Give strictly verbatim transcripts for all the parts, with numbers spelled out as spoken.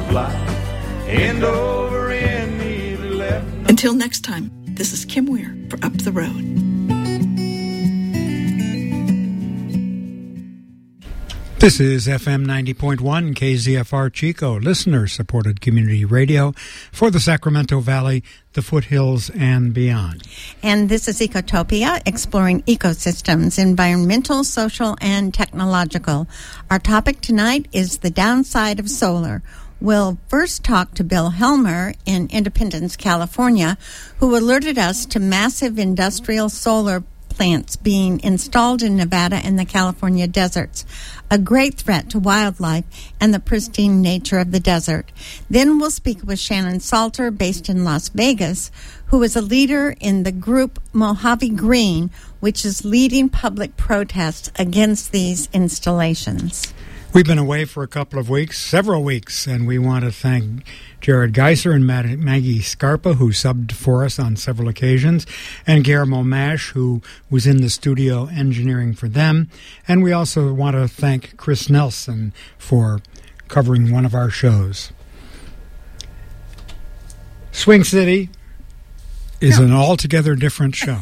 fly. End over end, neither left. Until next time, this is Kim Weir for Up the Road. This is F M ninety point one K Z F R Chico, listener-supported community radio for the Sacramento Valley, the foothills, and beyond. And this is Ecotopia, exploring ecosystems, environmental, social, and technological. Our topic tonight is the downside of solar. We'll first talk to Bill Helmer in Independence, California, who alerted us to massive industrial solar plants being installed in Nevada and the California deserts, a great threat to wildlife and the pristine nature of the desert. Then we'll speak with Shannon Salter, based in Las Vegas, who is a leader in the group Mojave Green, which is leading public protests against these installations. We've been away for a couple of weeks, several weeks, and we want to thank Jared Geiser and Maggie Scarpa, who subbed for us on several occasions, and Guillermo Mash, who was in the studio engineering for them. And we also want to thank Chris Nelson for covering one of our shows. Swing City is no. an altogether different show.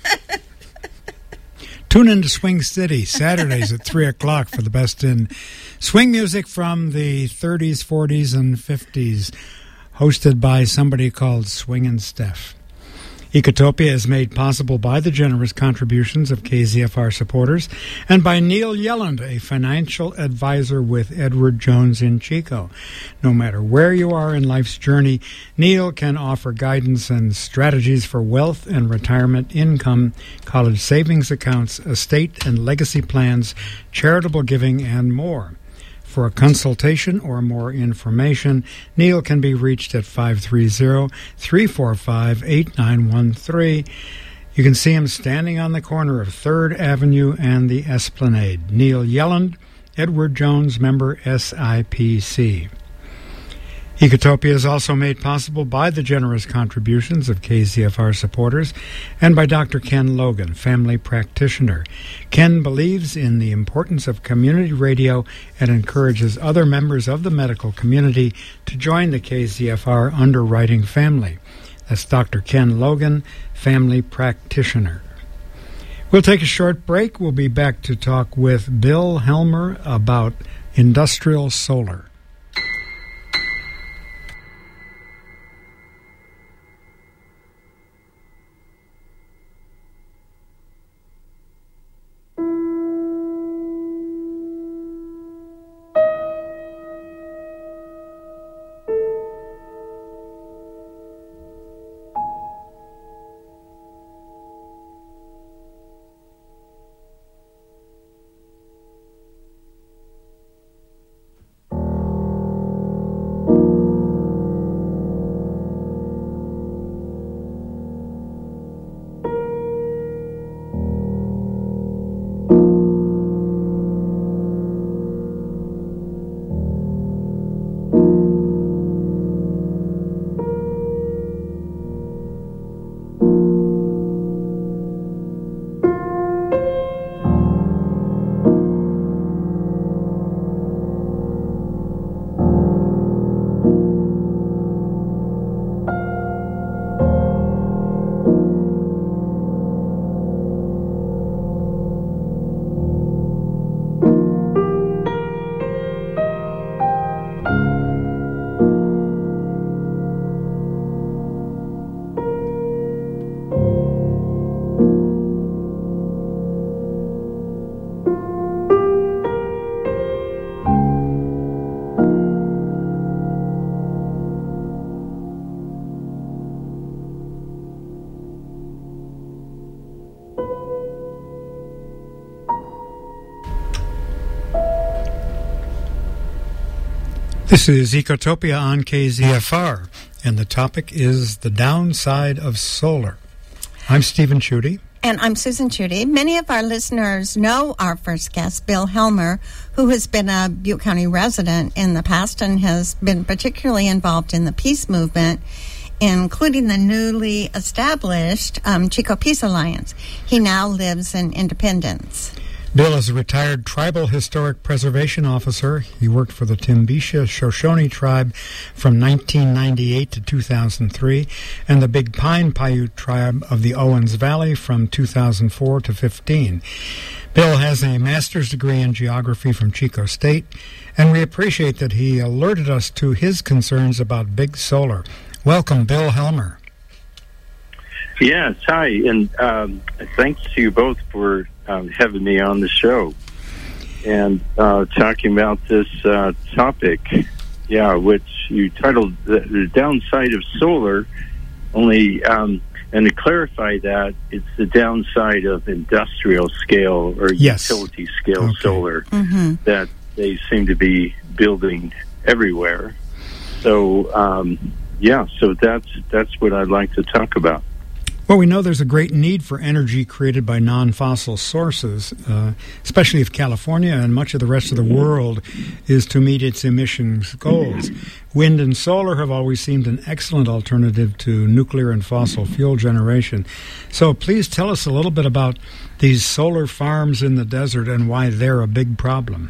Tune in to Swing City, Saturdays at three o'clock for the best in swing music from the thirties, forties, and fifties, hosted by somebody called Swingin' Steph. Ecotopia is made possible by the generous contributions of K Z F R supporters and by Neil Yelland, a financial advisor with Edward Jones in Chico. No matter where you are in life's journey, Neil can offer guidance and strategies for wealth and retirement income, college savings accounts, estate and legacy plans, charitable giving, and more. For a consultation or more information, Neil can be reached at five three zero, three four five, eight nine one three. You can see him standing on the corner of third Avenue and the Esplanade. Neil Yelland, Edward Jones, member S I P C. Ecotopia is also made possible by the generous contributions of K Z F R supporters and by Doctor Ken Logan, family practitioner. Ken believes in the importance of community radio and encourages other members of the medical community to join the K Z F R underwriting family. That's Doctor Ken Logan, family practitioner. We'll take a short break. We'll be back to talk with Bill Helmer about industrial solar. This is Ecotopia on K Z F R, and the topic is the downside of solar. I'm Stephen Chudy. And I'm Susan Chudy. Many of our listeners know our first guest, Bill Helmer, who has been a Butte County resident in the past and has been particularly involved in the peace movement, including the newly established um, Chico Peace Alliance. He now lives in Independence. Bill is a retired tribal historic preservation officer. He worked for the Timbisha Shoshone tribe from nineteen ninety-eight to two thousand three and the Big Pine Paiute tribe of the Owens Valley from two thousand four to fifteen. Bill has a master's degree in geography from Chico State, and we appreciate that he alerted us to his concerns about big solar. Welcome, Bill Helmer. Yes, hi, and um, thanks to you both for um, having me on the show and uh, talking about this uh, topic, yeah, which you titled the, the Downside of Solar, only, um, and to clarify that, it's the downside of industrial scale or yes. utility scale okay. solar Mm-hmm. that they seem to be building everywhere. So, um, yeah, so that's that's what I'd like to talk about. Well, we know there's a great need for energy created by non-fossil sources, uh, especially if California and much of the rest of the world is to meet its emissions goals. Wind and solar have always seemed an excellent alternative to nuclear and fossil fuel generation. So please tell us a little bit about these solar farms in the desert and why they're a big problem.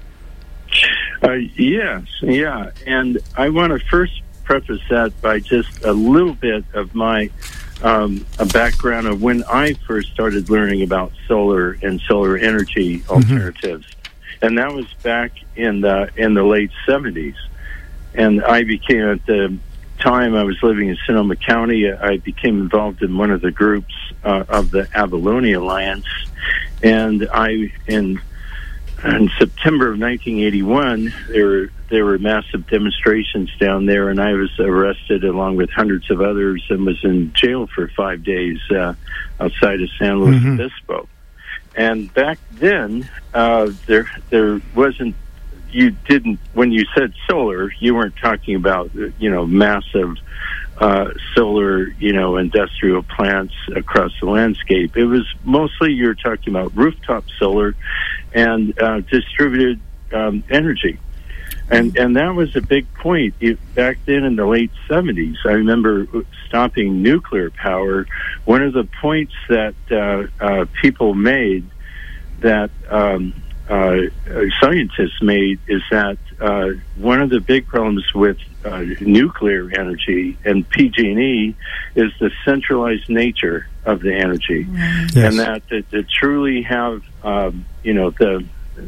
Uh, yes, yeah, and I want to first preface that by just a little bit of my Um, a background of when I first started learning about solar and solar energy alternatives, mm-hmm. and that was back in the in the late seventies. And I became, at the time I was living in Sonoma County, I became involved in one of the groups uh, of the Abalone Alliance, and I in in September of nineteen eighty-one there were there were massive demonstrations down there, and I was arrested along with hundreds of others and was in jail for five days uh, outside of San Luis mm-hmm. Obispo. And back then, uh, there there wasn't, you didn't, when you said solar, you weren't talking about, you know, massive uh, solar, you know, industrial plants across the landscape. It was mostly, you were talking about rooftop solar and uh, distributed um, energy. And and that was a big point. It, back then in the late seventies, I remember stopping nuclear power. One of the points that uh, uh, people made, that um, uh, scientists made, is that uh, one of the big problems with uh, nuclear energy and P G and E is the centralized nature of the energy. Yes. And that to, to truly have, um, you know, the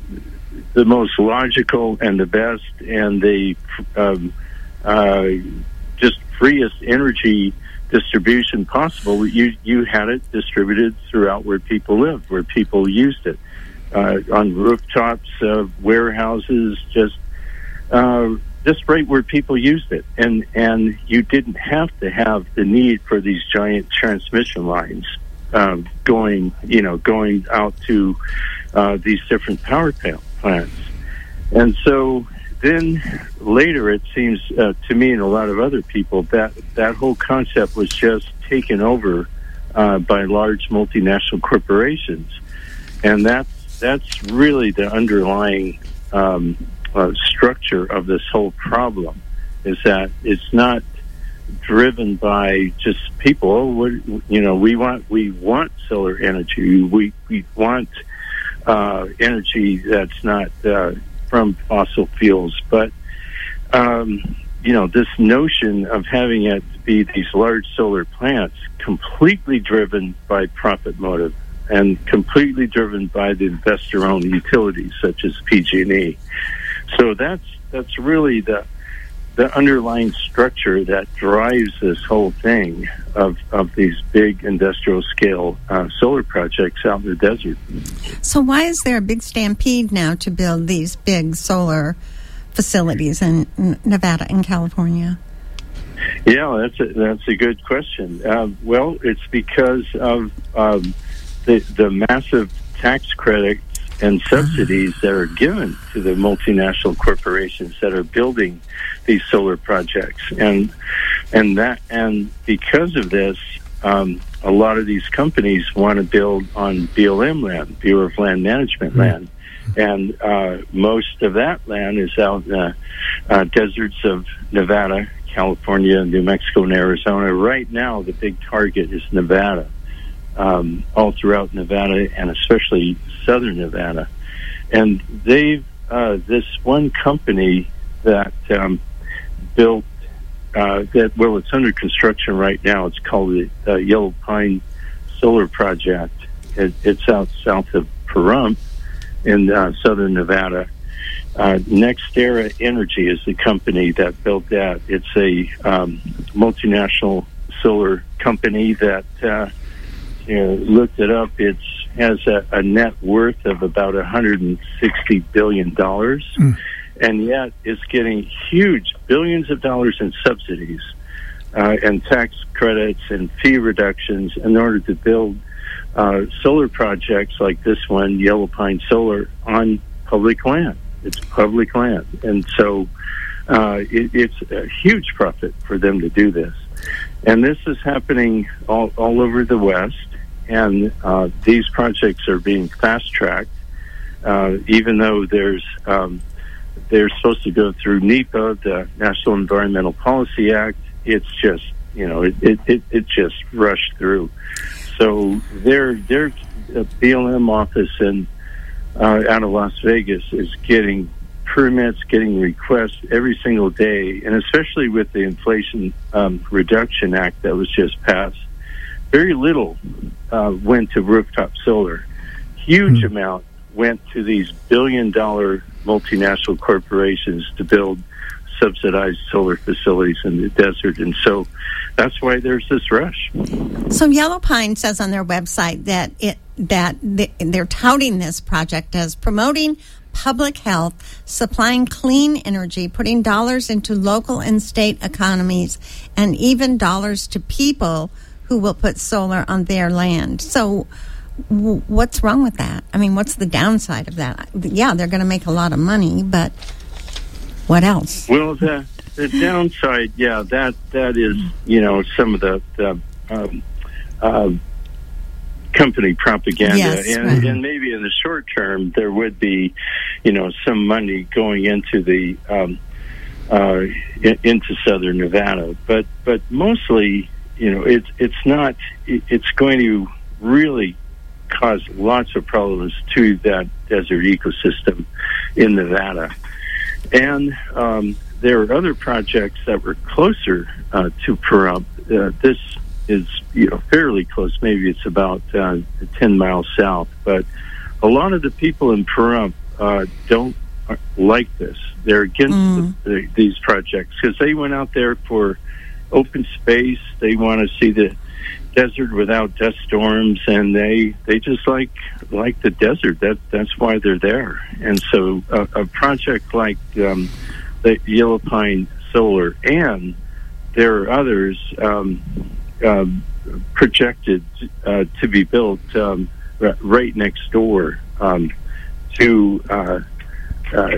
the most logical and the best and the um, uh, just freest energy distribution possible, you you had it distributed throughout where people lived, where people used it, uh, on rooftops, uh, warehouses, just uh, just right where people used it, and and you didn't have to have the need for these giant transmission lines um, going, you know, going out to uh, these different power plants. Plants. And so then later it seems uh, to me and a lot of other people that that whole concept was just taken over uh, by large multinational corporations. And that's, that's really the underlying um, uh, structure of this whole problem, is that it's not driven by just people. Oh, what, you know, we want we want solar energy. We we want Uh, energy that's not uh, from fossil fuels, but um, you know, this notion of having it be these large solar plants, completely driven by profit motive and completely driven by the investor-owned utilities such as P G and E. So that's that's really the the underlying structure that drives this whole thing of, of these big industrial scale uh, solar projects out in the desert. So why is there a big stampede now to build these big solar facilities in Nevada and California? Yeah, that's a, that's a good question. Uh, well, it's because of um, the, the massive tax credits and subsidies that are given to the multinational corporations that are building these solar projects, and and that and because of this, um, a lot of these companies want to build on B L M land, Bureau of Land Management land, and uh, most of that land is out in the uh, deserts of Nevada, California, New Mexico, and Arizona. Right now, the big target is Nevada. um, all throughout Nevada and especially southern Nevada. And they've, uh, this one company that um, built, uh, that, well, it's under construction right now. It's called the uh, Yellow Pine Solar Project. It, it's out south of Pahrump in uh, southern Nevada. Uh, NextEra Energy is the company that built that. It's a um, multinational solar company that, uh, you know, looked it up. It has a, a net worth of about one hundred sixty billion dollars, mm. and yet it's getting huge billions of dollars in subsidies uh, and tax credits and fee reductions in order to build uh, solar projects like this one, Yellow Pine Solar, on public land. It's public land. And so uh, it, it's a huge profit for them to do this. And this is happening all, all over the West. And uh, these projects are being fast-tracked, uh, even though there's um, they're supposed to go through NEPA, the National Environmental Policy Act. It's just, you know, it, it, it, it just rushed through. So their, their B L M office in Uh, out of Las Vegas is getting permits, getting requests every single day, and especially with the Inflation um, Reduction Act that was just passed, very little uh, went to rooftop solar. Huge mm-hmm. amount went to these billion-dollar multinational corporations to build subsidized solar facilities in the desert, and so that's why there's this rush. So Yellow Pine says on their website that it that they're touting this project as promoting public health, supplying clean energy, putting dollars into local and state economies, and even dollars to people who will put solar on their land. So w- what's wrong with that? I mean, what's the downside of that? Yeah, they're going to make a lot of money, but what else? Well, the the downside, yeah, that that is, you know, some of the, the um, uh, company propaganda, yes, and, right. and maybe in the short term there would be, you know, some money going into the um, uh, in, into southern Nevada, but but mostly, you know, it's it's not. It's going to really cause lots of problems to that desert ecosystem in Nevada. And um, there are other projects that were closer uh, to Pahrump. Uh, this is, you know, fairly close. Maybe it's about uh, ten miles south. But a lot of the people in Pahrump uh, don't like this. They're against mm. the, the, these projects because they went out there for open space. They want to see the desert without dust storms, and they they just like like the desert. That that's why they're there. And so a, a project like um, the Yellow Pine Solar, and there are others um, uh, projected uh, to be built um, right next door um, to uh, uh,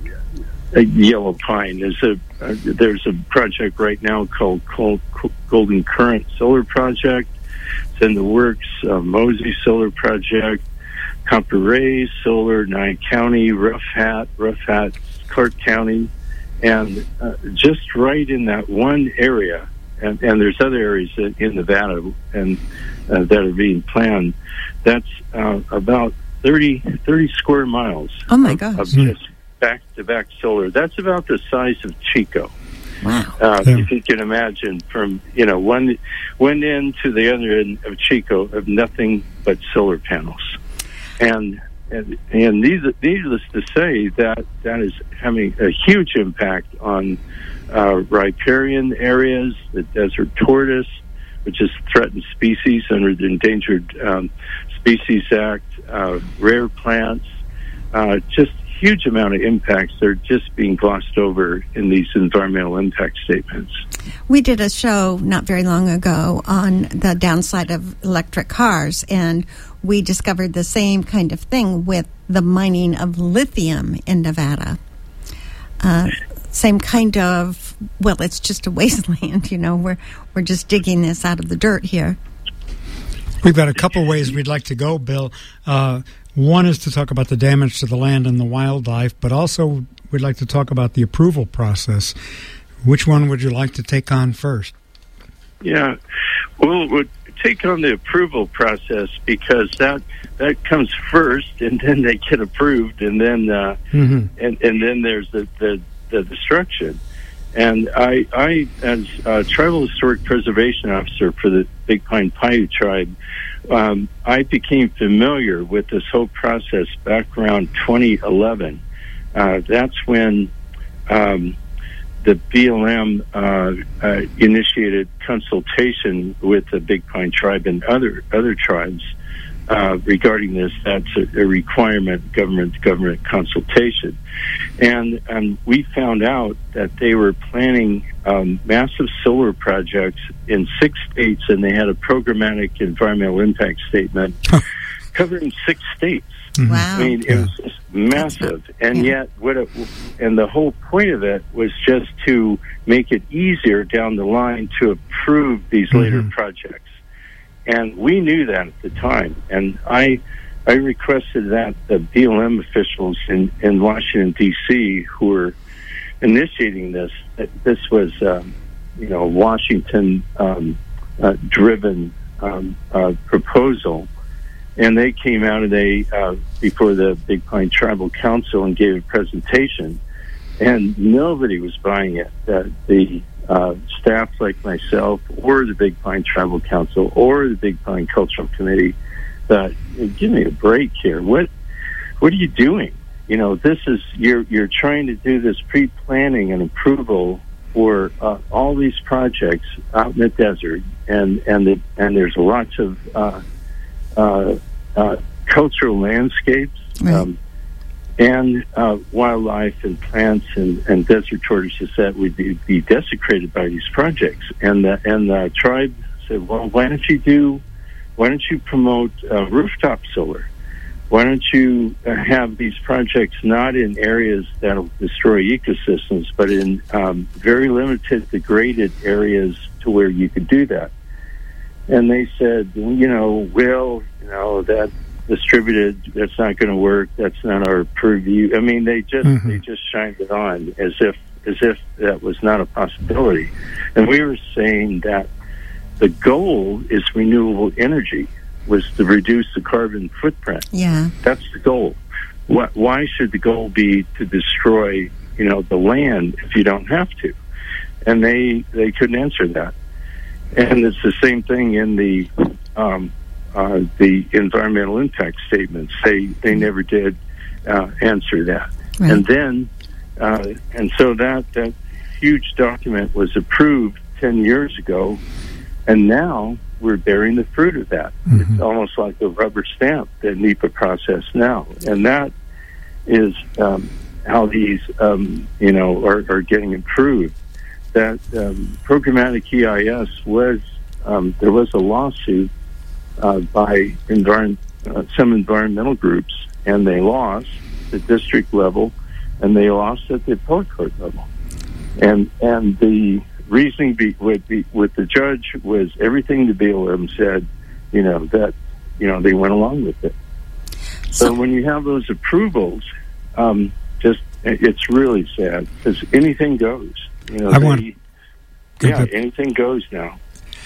Yellow Pine. There's a uh, there's a project right now called Col- Golden Current Solar Project. It's in the works. Uh, Mosey Solar Project, Copper Ray Solar, Nye County, Rough Hat, Rough Hat, Clark County, and uh, just right in that one area. And, and there's other areas in, in Nevada and uh, that are being planned. That's uh, about thirty, thirty square miles. Oh my of, gosh! Of just back-to-back solar. That's about the size of Chico. Wow. Uh, yeah. If you can imagine, from, you know, one one end to the other end of Chico of nothing but solar panels. And and, and needless, needless to say, that that is having a huge impact on uh, riparian areas, the desert tortoise, which is a threatened species under the Endangered um, Species Act, uh, rare plants, uh, just huge amount of impacts. They're just being glossed over in these environmental impact statements. We did a show not very long ago on the downside of electric cars, and we discovered the same kind of thing with the mining of lithium in Nevada. Uh, same kind of, well, it's just a wasteland, you know, we're, we're just digging this out of the dirt here. We've got a couple ways we'd like to go, Bill. Uh, One is to talk about the damage to the land and the wildlife, but also we'd like to talk about the approval process. Which one would you like to take on first? Yeah, well, take on the approval process because that that comes first, and then they get approved, and then uh, mm-hmm. and and then there's the, the the destruction. And I, I as a tribal historic preservation officer for the Big Pine Paiute tribe, um, I became familiar with this whole process back around twenty eleven. Uh, that's when um, the B L M uh, uh, initiated consultation with the Big Pine tribe and other other tribes uh, regarding this. That's a, a requirement, government-to-government consultation. And um, we found out that they were planning um, massive solar projects in six states, and they had a programmatic environmental impact statement covering six states. Mm-hmm. Wow. I mean, it was just massive. And yeah. yet, what it, and the whole point of it was just to make it easier down the line to approve these mm-hmm. later projects. And we knew that at the time. And I I requested that the B L M officials in, in Washington, D C, who were initiating this, that this was, um, you know, Washington um, uh, driven um, uh, proposal. And they came out and they, uh, before the Big Pine Tribal Council, and gave a presentation. And nobody was buying it. Uh, the uh, staff like myself, or the Big Pine Tribal Council, or the Big Pine Cultural Committee, thought, give me a break here. What what are you doing? You know, this is, you're you're trying to do this pre-planning and approval for uh, all these projects out in the desert, and and the, and there's lots of uh, uh, uh, cultural landscapes, right. um, and uh, wildlife and plants and, and desert tortoises that would be, be desecrated by these projects. And the, and the tribe said, well, why don't you do, why don't you promote uh, rooftop solar? Why don't you uh, have these projects not in areas that will destroy ecosystems, but in um, very limited, degraded areas to where you could do that? And they said, you know, well, you know, that distributed, that's not going to work. That's not our purview. I mean, they just mm-hmm. they just shined it on as if as if that was not a possibility. And we were saying that the goal is renewable energy, was to reduce the carbon footprint. Yeah, that's the goal. What, why should the goal be to destroy, you know, the land if you don't have to? And they they couldn't answer that. And it's the same thing in the um, uh, the environmental impact statements. They they never did uh, answer that. Right. And then uh, and so that that huge document was approved ten years ago, and now we're bearing the fruit of that. Mm-hmm. It's almost like a rubber stamp, the NEPA process now, and that is um, how these um, you know are, are getting improved. That um, programmatic E I S was, um, there was a lawsuit uh, by environ- uh, some environmental groups, and they lost at the district level, and they lost at the appellate court level. And and the reasoning be, with, the, with the judge was everything the B L M said, you know, that, you know, they went along with it. So, so when you have those approvals, um, just, it's really sad, because anything goes. You know, I want, they, yeah, anything goes now.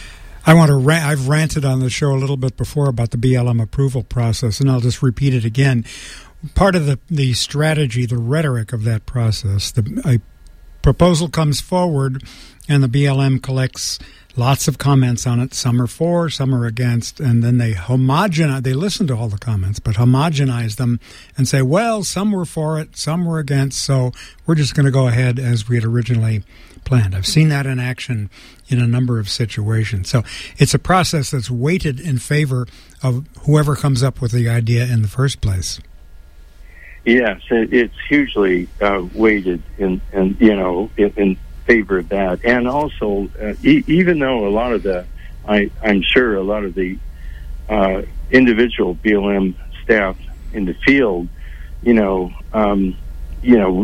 I want to rant, I've ranted on the show a little bit before about the B L M approval process, and I'll just repeat it again. Part of the, the strategy, the rhetoric of that process, the a proposal comes forward, and the B L M collects lots of comments on it. Some are for, some are against, and then they homogenize. They listen to all the comments, but homogenize them and say, well, some were for it, some were against, so we're just going to go ahead as we had originally planned. I've seen that in action in a number of situations. So it's a process that's weighted in favor of whoever comes up with the idea in the first place. Yes, it's hugely uh, weighted in, in, you know, in, in favor of that. And also, uh, e- even though a lot of the, I, I'm sure a lot of the uh, individual B L M staff in the field, you know, um, you know,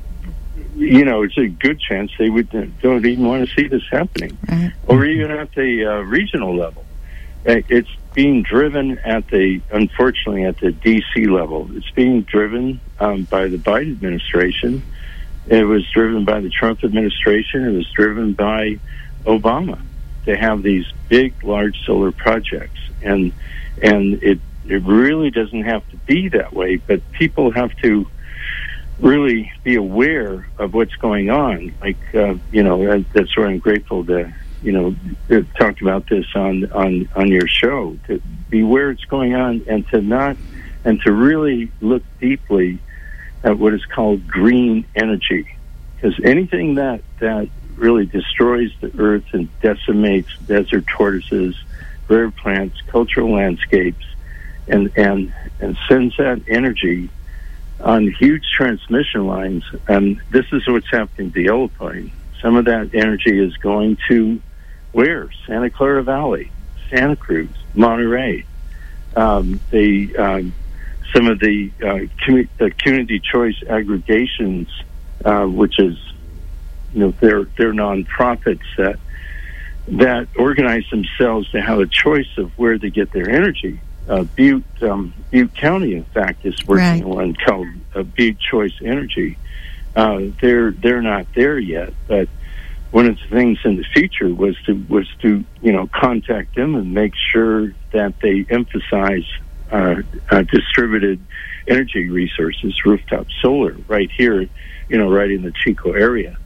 you know, it's a good chance they would don't even want to see this happening, right. Or even at the uh, regional level. It's being driven at the, unfortunately, at the D C level. It's being driven um, by the Biden administration. It was driven by the Trump administration. It was driven by Obama. to have these big, large solar projects, and and it it really doesn't have to be that way. But people have to really be aware of what's going on. Like uh, you know, that's why I'm grateful to you know to talk about this on on on your show. To be aware what's going on, and to not and to really look deeply at what is called green energy, because anything that that really destroys the earth and decimates desert tortoises, rare plants, cultural landscapes, and and and sends that energy on huge transmission lines. And this is what's happening to Yellow Pine. Some of that energy is going to where? Santa Clara Valley, Santa Cruz, Monterey. Um, the um, some of the, uh, commu- the community choice aggregations, uh, which is You know, they're they're nonprofits that that organize themselves to have a choice of where they get their energy. Uh, Butte um, Butte County, in fact, is working on one called uh, Butte Choice Energy. Uh, they're they're not there yet, but one of the things in the future was to was to you know contact them and make sure that they emphasize uh, uh, distributed energy resources, rooftop solar, right here, you know, right in the Chico area.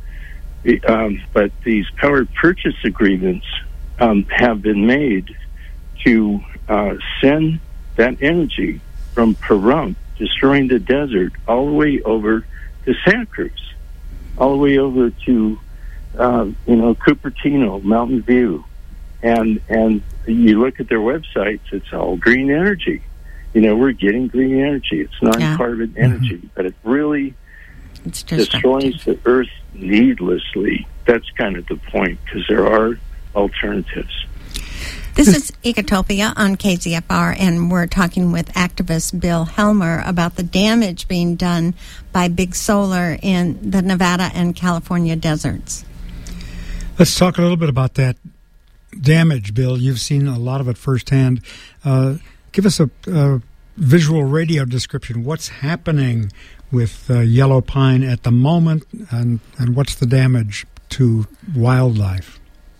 Um, but these power purchase agreements um, have been made to uh, send that energy from Pahrump, destroying the desert, all the way over to Santa Cruz, all the way over to uh, you know Cupertino, Mountain View, and and you look at their websites, it's all green energy. You know, we're getting green energy. It's non-carbon yeah. energy, mm-hmm. but it really it's destroys the earth needlessly. That's kind of the point, because there are alternatives. This is Ecotopia on K Z F R, and we're talking with activist Bill Helmer about the damage being done by big solar in the Nevada and California deserts. Let's talk a little bit about that damage, Bill. You've seen a lot of it firsthand. Uh, give us a, a visual radio description. What's happening with uh, Yellow Pine at the moment, and, and what's the damage to wildlife?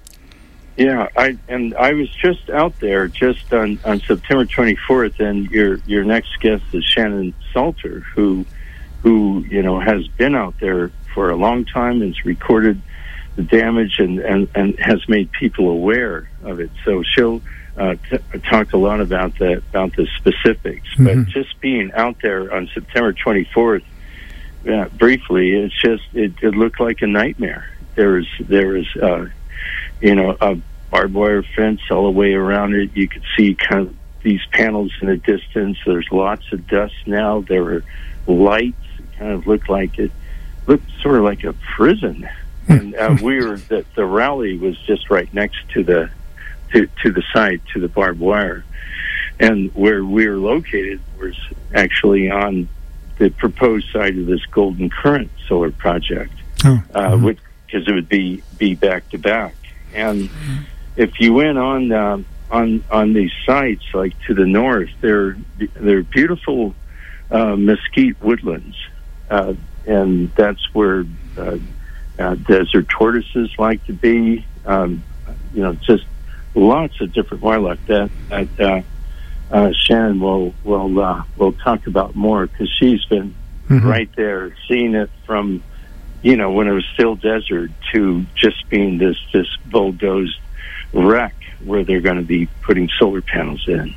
Yeah, I and I was just out there just on, on September twenty-fourth, and your your next guest is Shannon Salter, who who you know has been out there for a long time and has recorded the damage and, and, and has made people aware of it. So she'll uh, t- talk a lot about the about the specifics. Mm-hmm. But just being out there on September twenty-fourth, uh, briefly, it's just it, it looked like a nightmare. There was there was uh, you know a barbed wire fence all the way around it. You could see kind of these panels in the distance. There's lots of dust now. There were lights. It kind of looked like it looked sort of like a prison. And uh, we were the, the rally was just right next to the to, to the site, to the barbed wire, and where we were located was actually on the proposed site of this Golden Current solar project, oh. uh, mm-hmm. which because it would be be back to back. And mm-hmm. if you went on uh, on on these sites, like to the north, they're they're beautiful uh, mesquite woodlands, uh, and that's where. Uh, Uh, desert tortoises like to be, um, you know, just lots of different wildlife that, that uh, uh, Shannon will will uh, will talk about more, because she's been mm-hmm. right there, seeing it from, you know, when it was still desert to just being this this bulldozed wreck where they're going to be putting solar panels in.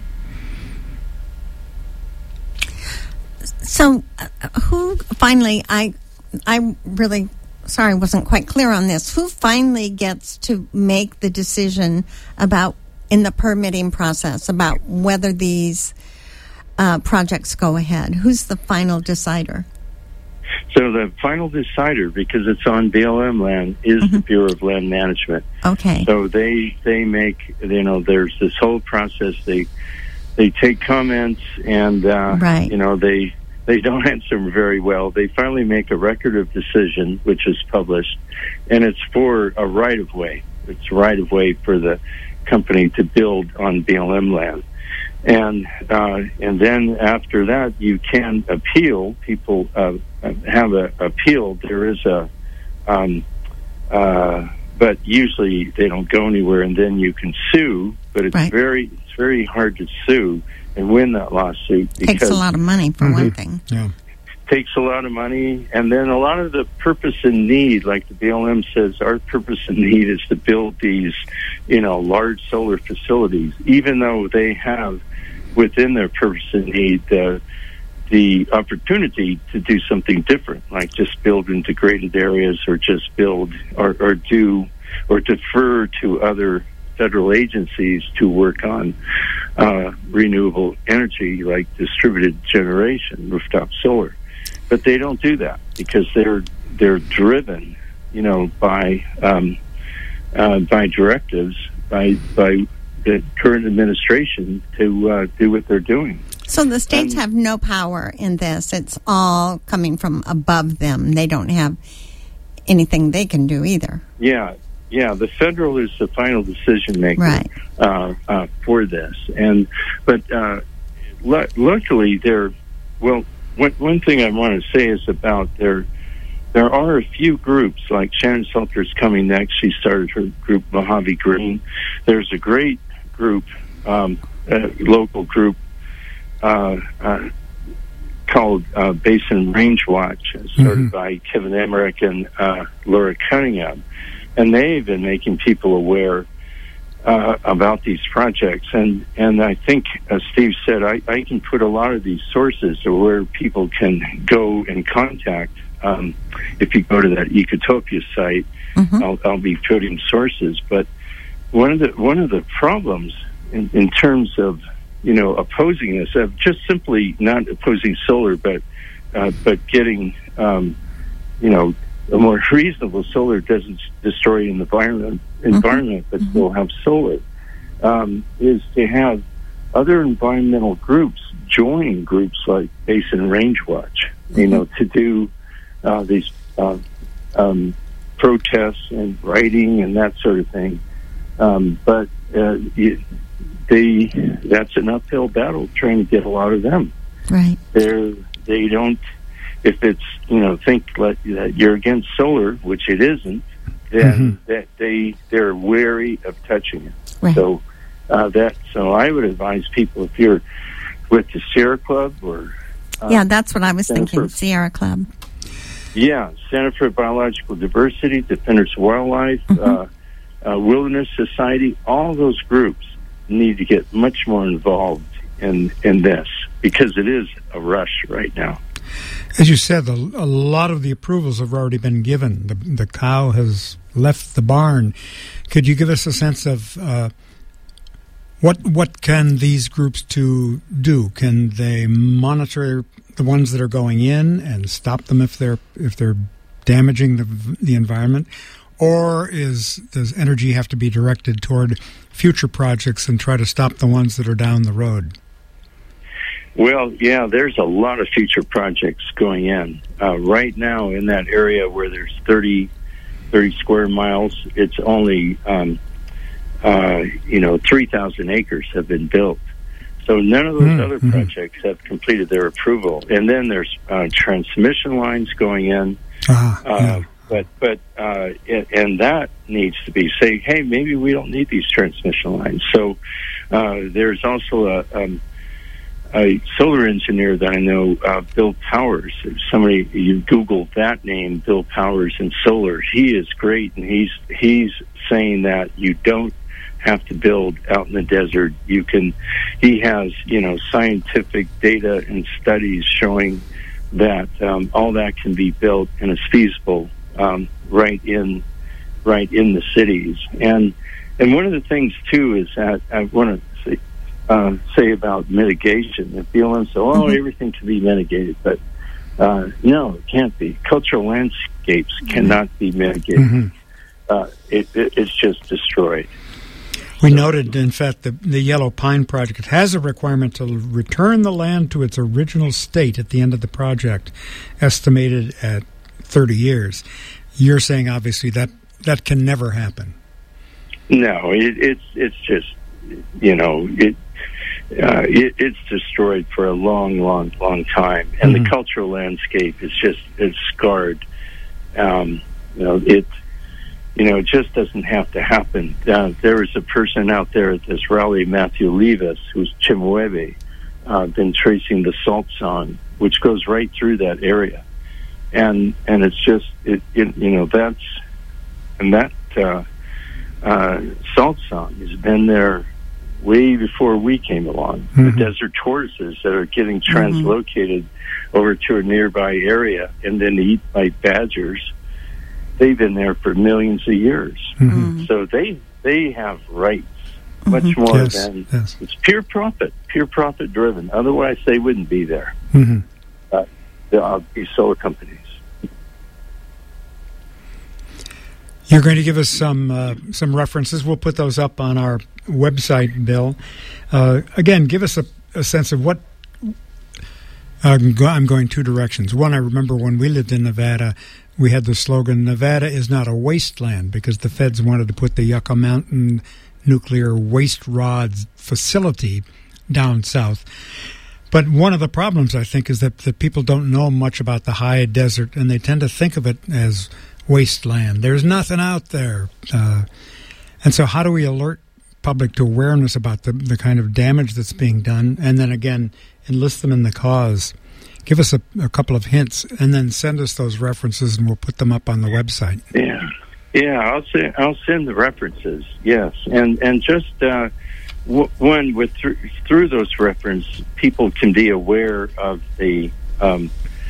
So, uh, who finally? I I really. Sorry, I wasn't quite clear on this. Who finally gets to make the decision about, in the permitting process, about whether these uh, projects go ahead? Who's the final decider? So the final decider, because it's on B L M land, is mm-hmm. the Bureau of Land Management. Okay. So they they make, you know, there's this whole process. They they take comments and, uh, right. you know, they... They don't answer them very well. They finally make a record of decision, which is published, and it's for a right-of-way. It's a right-of-way for the company to build on B L M land. And uh, and then after that, you can appeal. People uh, have a appeal. There is a um, uh, but usually they don't go anywhere, and then you can sue. But it's Right. very it's very hard to sue and win that lawsuit because Takes a lot of money for Mhm. one thing. Yeah. takes a lot of money, and then a lot of the purpose and need, like the B L M says, our purpose and need is to build these, you know, large solar facilities, even though they have within their purpose and need the the opportunity to do something different, like just build integrated areas or just build or, or do or defer to other federal agencies to work on uh, renewable energy like distributed generation, rooftop solar. But they don't do that because they're they're driven, you know, by um, uh, by directives by by the current administration to uh, do what they're doing. So the states Um, have no power in this. It's all coming from above them. They don't have anything they can do either. Yeah, yeah. The federal is the final decision maker Right. uh, uh, for this, and but uh, lu- luckily, there. Well, one one thing I want to say is about there. There are a few groups like Shannon Salter's coming next. She started her group Mojave Green. There's a great group, um, a local group uh, uh, called uh, Basin Range Watch, started Mhm. by Kevin Emmerich and uh, Laura Cunningham. And they've been making people aware uh, about these projects. And, and I think, as Steve said, I, I can put a lot of these sources where people can go and contact. Um, if you go to that Ecotopia site, Mhm. I'll, I'll be putting sources. But one of the one of the problems in, in terms of you know opposing this, of just simply not opposing solar, but uh, but getting um, you know a more reasonable solar doesn't destroy an environment environment, but still have solar, um, is to have other environmental groups join groups like Basin Range Watch, you know, to do uh, these uh, um, protests and writing and that sort of thing. Um, but uh, you, they that's an uphill battle trying to get a lot of them. Right. They're they don't. If it's you know think like that you're against solar, which it isn't, then Mhm. that they they're wary of touching it. Right. So uh, that so I would advise people if you're with the Sierra Club or uh, Yeah, that's what I was Center thinking. for- Sierra Club. yeah, Center for Biological Diversity, Defenders of Wildlife, uh, uh, Wilderness Society, all those groups need to get much more involved in, in this because it is a rush right now. As you said, a, a lot of the approvals have already been given. The, the cow has left the barn. Could you give us a sense of uh, what what can these groups to do? Can they monitor the ones that are going in and stop them if they're if they're damaging the the environment, or is does energy have to be directed toward future projects and try to stop the ones that are down the road? Well, yeah, there's a lot of future projects going in. Uh, right now in that area where there's thirty, thirty square miles, it's only, um, uh, you know, three thousand acres have been built. So none of those Mm, other mhm. projects have completed their approval. And then there's uh, transmission lines going in. Ah, Uh, yeah. But but uh, and, and that needs to be say, hey, maybe we don't need these transmission lines. So uh, there's also a, um, a solar engineer that I know, uh, Bill Powers. If somebody you Google that name, Bill Powers and solar, he is great, and he's he's saying that you don't have to build out in the desert. You can. He has you know scientific data and studies showing that um, all that can be built and is feasible. Um, right in, right in the cities, and and one of the things too is that I want to say, uh, say about mitigation. If B L M says, "Oh, Mhm. everything can be mitigated," but uh, no, it can't be. Cultural landscapes cannot be mitigated. Mhm. Uh, it, it, it's just destroyed. We noted, in fact, the, the Yellow Pine Project has a requirement to return the land to its original state at the end of the project, estimated at thirty years. You're saying, obviously, that that can never happen. No, it, it's it's just you know it, uh, it it's destroyed for a long, long, long time, and Mhm. the cultural landscape is just it's scarred. Um, you know, it you know, it just doesn't have to happen. Uh, there was a person out there at this rally, Matthew Levis, who's Chemehueve, uh, been tracing the salt zone, which goes right through that area. And and it's just, it, it you know, that's, and that uh, uh, salt zone has been there way before we came along. Mm-hmm. The desert tortoises that are getting translocated mm-hmm. over to a nearby area and then eat by badgers, they've been there for millions of years. Mm-hmm. So they they have rights, mm-hmm. much more yes, than, yes. it's pure profit, pure profit driven. Otherwise they wouldn't be there. Mm-hmm. Uh, uh, these solar companies. You're going to give us some uh, some references. We'll put those up on our website, Bill. Uh, again, give us a, a sense of what... I'm, go- I'm going two directions. One, I remember when we lived in Nevada, we had the slogan, Nevada is not a wasteland, because the feds wanted to put the Yucca Mountain nuclear waste rods facility down south. But one of the problems, I think, is that, that people don't know much about the high desert, and they tend to think of it as wasteland. There's nothing out there. Uh, and so how do we alert public to awareness about the, the kind of damage that's being done, and then, again, enlist them in the cause? Give us a, a couple of hints, and then send us those references, and we'll put them up on the website. Yeah, yeah, I'll send I'll send the references. Yes, and and just uh, w- one with th- through those references, people can be aware of the um,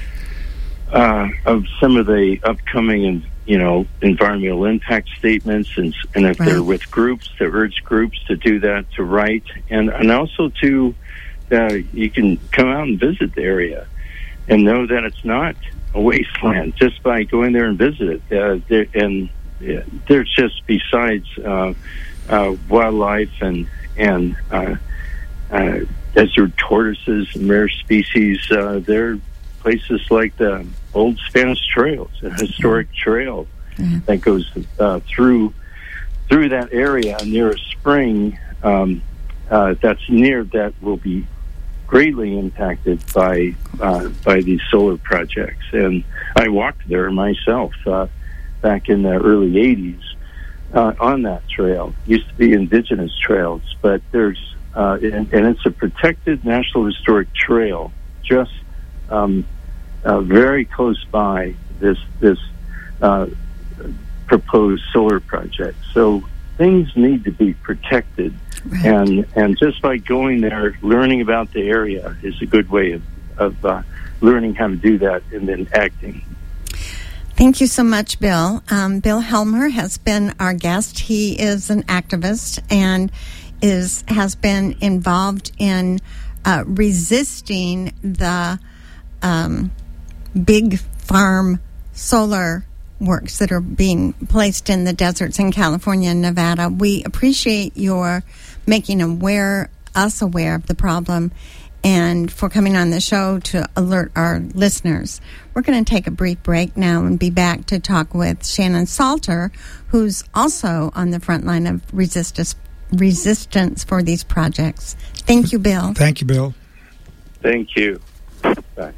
uh, of some of the upcoming and you know environmental impact statements, and and if right. they're with groups, to urge groups to do that, to write, and and also to uh, you can come out and visit the area. And know that it's not a wasteland just by going there and visit it. Uh, there, and uh, there's just besides uh, uh, wildlife and and uh, uh, desert tortoises and rare species. Uh, there are places like the Old Spanish Trail, a historic mm-hmm. trail mm-hmm. that goes uh, through through that area near a spring um, uh, that's near that will be greatly impacted by uh, by these solar projects. And I walked there myself uh, back in the early eighties uh, on that trail. Used to be indigenous trails, but there's uh, and, and it's a protected National Historic Trail just um, uh, very close by this this uh, proposed solar project. So things need to be protected. Right. And and just by going there, learning about the area is a good way of, of uh, learning how to do that and then acting. Thank you so much, Bill. Um, Bill Helmer has been our guest. He is an activist and is has been involved in uh, resisting the um, big farm solar works that are being placed in the deserts in California and Nevada. We appreciate your making aware us aware of the problem and for coming on the show to alert our listeners. We're going to take a brief break now and be back to talk with Shannon Salter, who's also on the front line of resistance resistance for these projects. Thank you, Bill. Thank you, Bill. Thank you. Bye.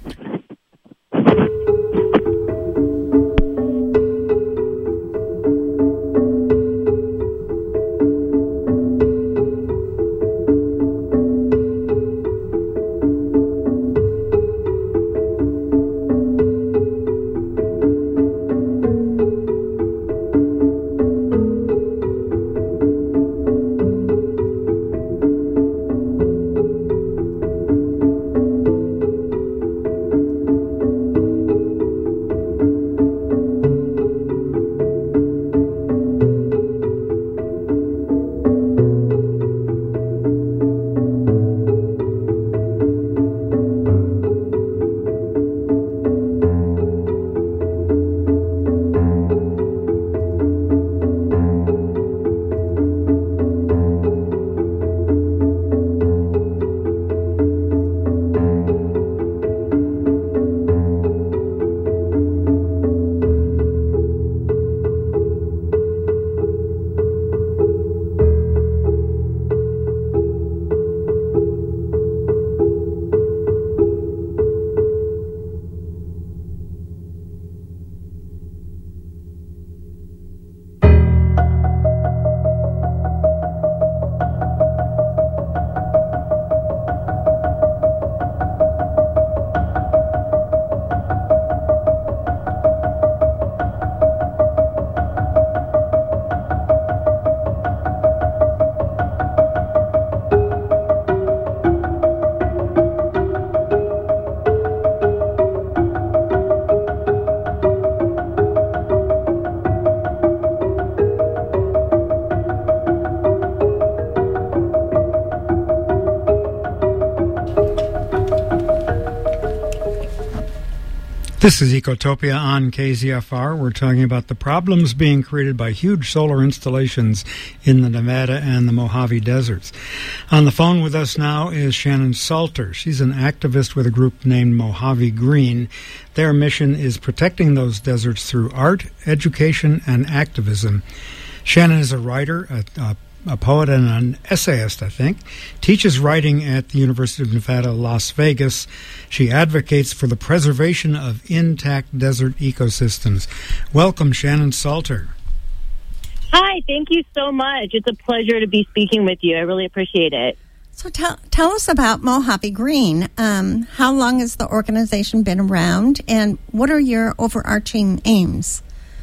This is Ecotopia on K Z F R. We're talking about the problems being created by huge solar installations in the Nevada and the Mojave deserts. On the phone with us now is Shannon Salter. She's an activist with a group named Mojave Green. Their mission is protecting those deserts through art, education, and activism. Shannon is a writer, a, a a poet and an essayist, I think, teaches writing at the University of Nevada, Las Vegas. She advocates for the preservation of intact desert ecosystems. Welcome, Shannon Salter. Hi, thank you so much. It's a pleasure to be speaking with you. I really appreciate it. So tell tell us about Mojave Green. Um, how long has the organization been around, and what are your overarching aims?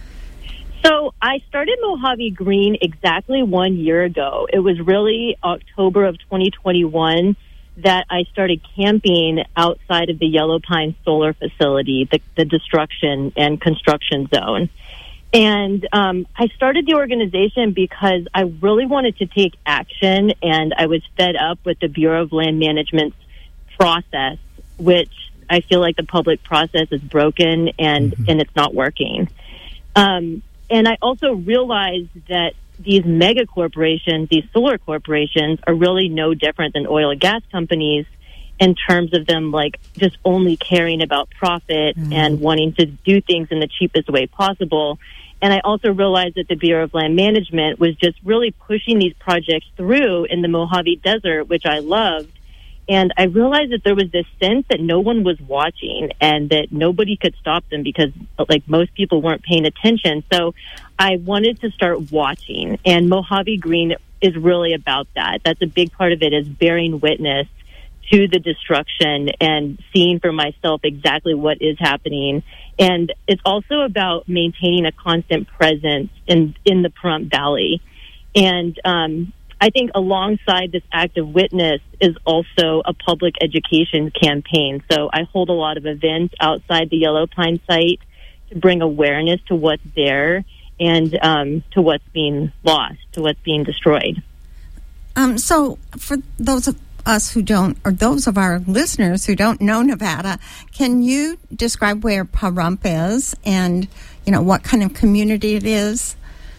So I started Mojave Green exactly one year ago. It was really October of twenty twenty-one that I started camping outside of the Yellow Pine Solar Facility, the, the destruction and construction zone. And um, I started the organization because I really wanted to take action, and I was fed up with the Bureau of Land Management's process, which I feel like the public process is broken and, mm-hmm. and it's not working. Um, And I also realized that these mega corporations, these solar corporations, are really no different than oil and gas companies in terms of them, like, just only caring about profit mm. and wanting to do things in the cheapest way possible. And I also realized that the Bureau of Land Management was just really pushing these projects through in the Mojave Desert, which I loved. And I realized that there was this sense that no one was watching and that nobody could stop them because, like, most people weren't paying attention. So I wanted to start watching, and Mojave Green is really about that. That's a big part of it, is bearing witness to the destruction and seeing for myself exactly what is happening. And it's also about maintaining a constant presence in, in the Pahrump Valley. And, um, I think alongside this act of witness is also a public education campaign. So I hold a lot of events outside the Yellow Pine site to bring awareness to what's there and um, to what's being lost, to what's being destroyed. Um, so for those of us who don't, or those of our listeners who don't know Nevada, can you describe where Pahrump is and, you know, what kind of community it is?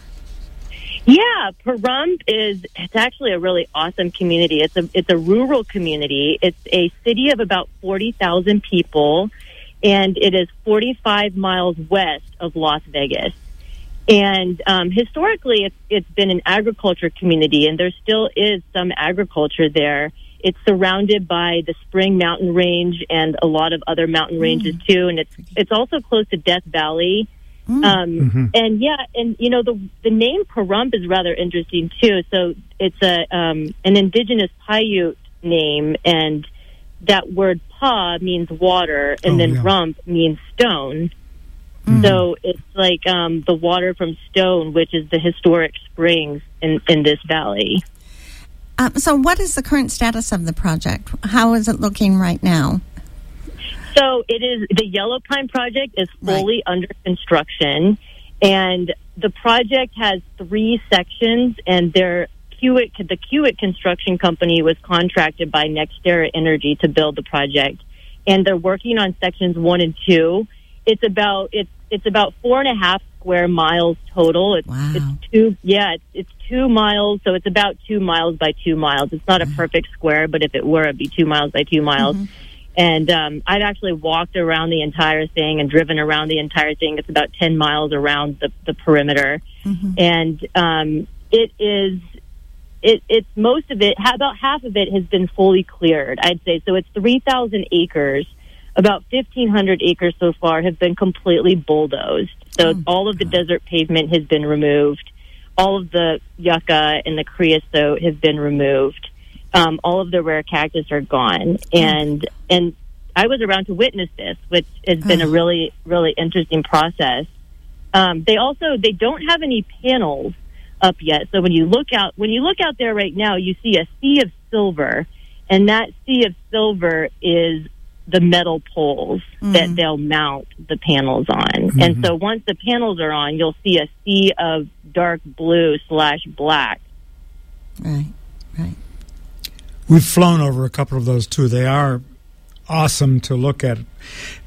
Yeah, Pahrump is, it's actually a really awesome community. It's a it's a rural community. It's a city of about forty thousand people, and it is forty-five miles west of Las Vegas. And um, historically, it's, it's been an agriculture community, and there still is some agriculture there. It's surrounded by the Spring Mountain Range and a lot of other mountain ranges, mm. too, and it's it's also close to Death Valley. Mm. Um, mm-hmm. And yeah, and you know, the the name Pahrump is rather interesting too. So it's a um, an indigenous Paiute name, and that word "pa" means water, and oh, then yeah. "rump" means stone. Mm-hmm. So it's like um, the water from Stone, which is the historic springs in in this valley. Um, so, what is the current status of the project? How is it looking right now? So it is, the Yellow Pine project is fully right. under construction, and the project has three sections, and their Kiewit, the Kiewit Construction Company was contracted by NextEra Energy to build the project, and they're working on sections one and two. It's about it's it's about four and a half square miles total. It's, wow. it's two yeah it's, it's two miles, so it's about two miles by two miles. It's not a perfect square, but if it were, it'd be two miles by two miles. Mm-hmm. And um, I've actually walked around the entire thing and driven around the entire thing. It's about ten miles around the, the perimeter. Mm-hmm. And um, it is, it, it's most of it, about half of it has been fully cleared, I'd say. So it's three thousand acres. About fifteen hundred acres so far have been completely bulldozed. So oh, all of the God. desert pavement has been removed. All of the yucca and the creosote have been removed. Um, all of the rare cactus are gone, and and I was around to witness this, which has been a really really interesting process. Um, they also they don't have any panels up yet, so when you look out when you look out there right now, you see a sea of silver, and that sea of silver is the metal poles mm-hmm. that they'll mount the panels on. Mm-hmm. And so once the panels are on, you'll see a sea of dark blue slash black. Right, right. We've flown over a couple of those too. They are awesome to look at.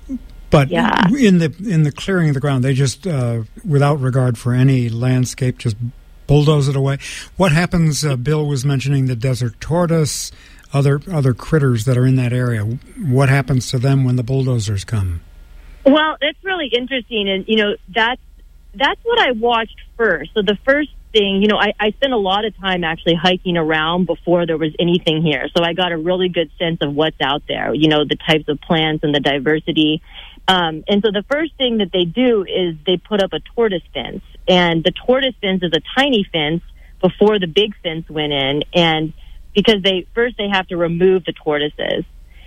But Yeah. in the in the clearing of the ground, they just, uh, without regard for any landscape, just bulldoze it away. What happens? Uh, Bill was mentioning the desert tortoise, other other critters that are in that area. What happens to them when the bulldozers come? Well, it's really interesting, and you know that's that's what I watched first. So the first thing, you know, I, I spent a lot of time actually hiking around before there was anything here, so I got a really good sense of what's out there. You know, the types of plants and the diversity. Um, and so the first thing that they do is they put up a tortoise fence, and the tortoise fence is a tiny fence before the big fence went in, and because they first they have to remove the tortoises,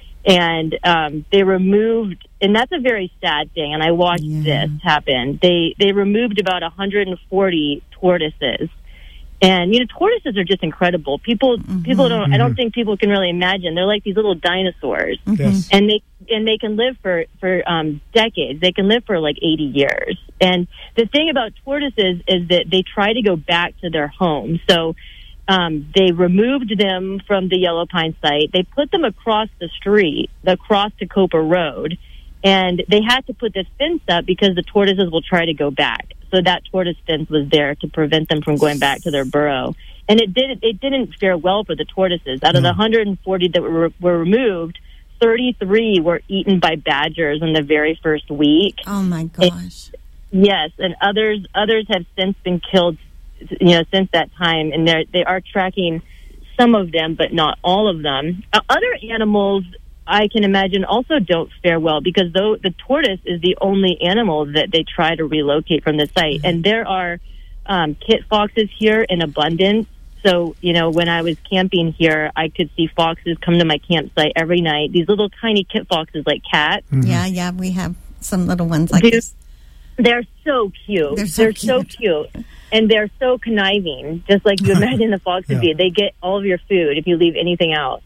and um, they removed, and that's a very sad thing. And I watched Yeah. this happen. They they removed about one hundred forty tortoises. And, you know, tortoises are just incredible. People, Mm-hmm. people don't, I don't think people can really imagine. They're like these little dinosaurs. Yes. And they, and they can live for, for, um, decades. They can live for like eighty years. And the thing about tortoises is that they try to go back to their home. So, um, they removed them from the Yellow Pine site. They put them across the street, across Tacopa Road. And they had to put this fence up because the tortoises will try to go back. So that tortoise fence was there to prevent them from going back to their burrow. And it didn't, it didn't fare well for the tortoises. Out of the one hundred forty that were, were removed, thirty-three were eaten by badgers in the very first week. Oh my gosh. Yes, and others others have since been killed, you know, since that time. And they they are tracking some of them, but not all of them. Uh, other animals, I can imagine, also don't fare well because though the tortoise is the only animal that they try to relocate from the site. Mm-hmm. And there are um, kit foxes here in abundance. So, you know, when I was camping here, I could see foxes come to my campsite every night. These little tiny kit foxes like cats. Mm-hmm. Yeah, yeah, we have some little ones like Dude, this. They're so cute. They're so they're cute. so cute. And they're so conniving, just like you imagine the fox would Yeah. be. They get all of your food if you leave anything out.